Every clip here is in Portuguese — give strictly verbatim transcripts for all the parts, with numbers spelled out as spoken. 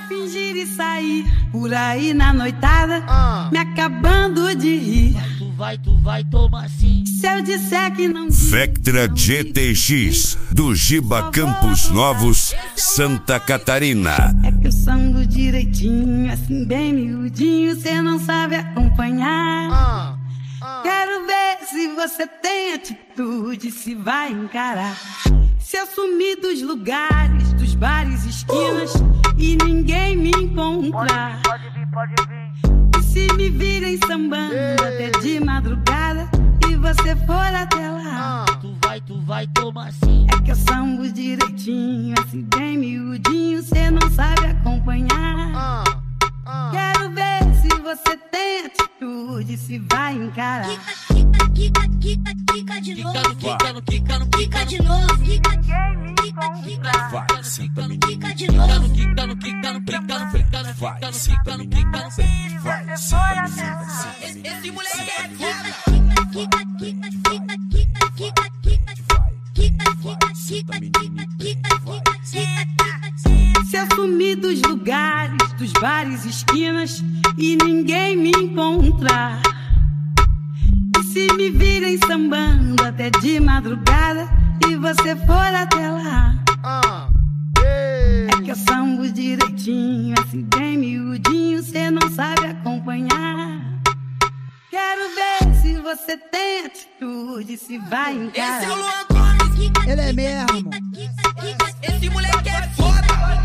fingir e sair por aí na noitada, ah. me acabando de rir. Tu vai, tu vai, toma sim. Se eu disser que não... Vectra G T X, do Giba Campos Novos, Santa Catarina. É que eu sambo direitinho, assim bem miudinho, cê não sabe acompanhar. ah. Ah. Quero ver se você tem atitude, se vai encarar. Se eu sumir dos lugares, dos bares, esquinas, e ninguém me encontrar. Pode, pode vir, pode vir. E se me virem sambando Ei. até de madrugada, e você for até lá. Ah. Tu vai, tu vai, toma sim. É que eu sambo direitinho, assim bem miudinho, cê não sabe acompanhar. Ah. Ah. Quero ver se você tem atitude, se vai encarar. Quica, quica, quica, quica de novo. Quica no, quica no, quica de novo. Quica, quica, quica. Vai, senta menina. Quica de novo. Quica no, quica no, quica no, quica no, vai, senta menina. Vai, senta menina. Esse moleque é foda. Quica, quica, quica, quica, quica, quica. Quica, quica, quica, quica, quica, quica. Se eu sumir dos lugares, dos bares, esquinas, e ninguém me encontrar. E se me virem sambando até de madrugada, e você for até lá. Ah. É que eu sambo direitinho, assim bem miudinho, cê não sabe acompanhar. Quero ver se você tem atitude, se vai encarar. Esse é o Luan Gomes. Ele é mesmo. Esse moleque é foda.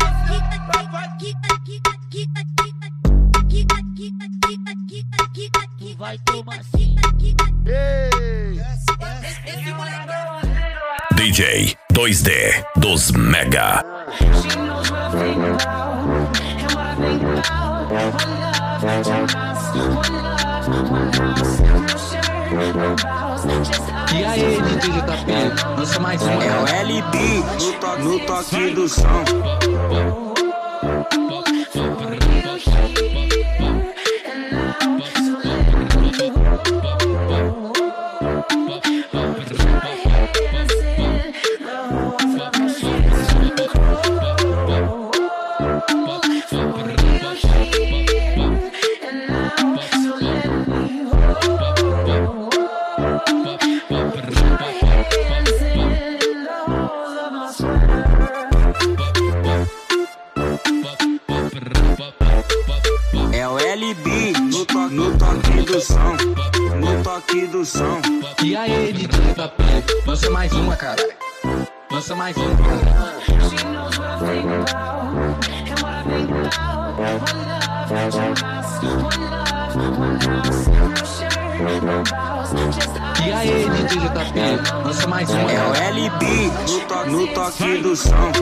Tu vai tomar sim. Esse moleque é D J dois D dos Mega. E aí, D J J P, lança mais um. É o L B no, to no toque do som. É o L B no, to no toque do som. No toque do som. E aí, D J J P, lança mais uma, caralho. Lança mais uma, caralho. E aí, D J J P, lança mais uma. É o L B no, to no toque do som.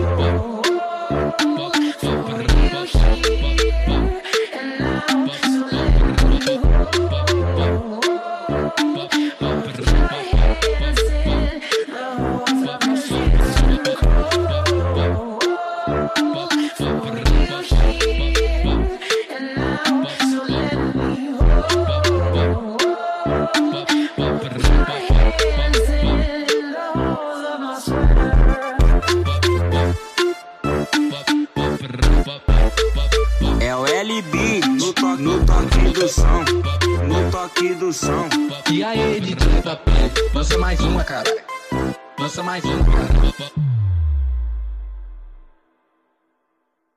É o L B no, to no toque do som. No toque do som. E aí, D J J P, lança mais uma, caralho. Lança mais uma, caralho.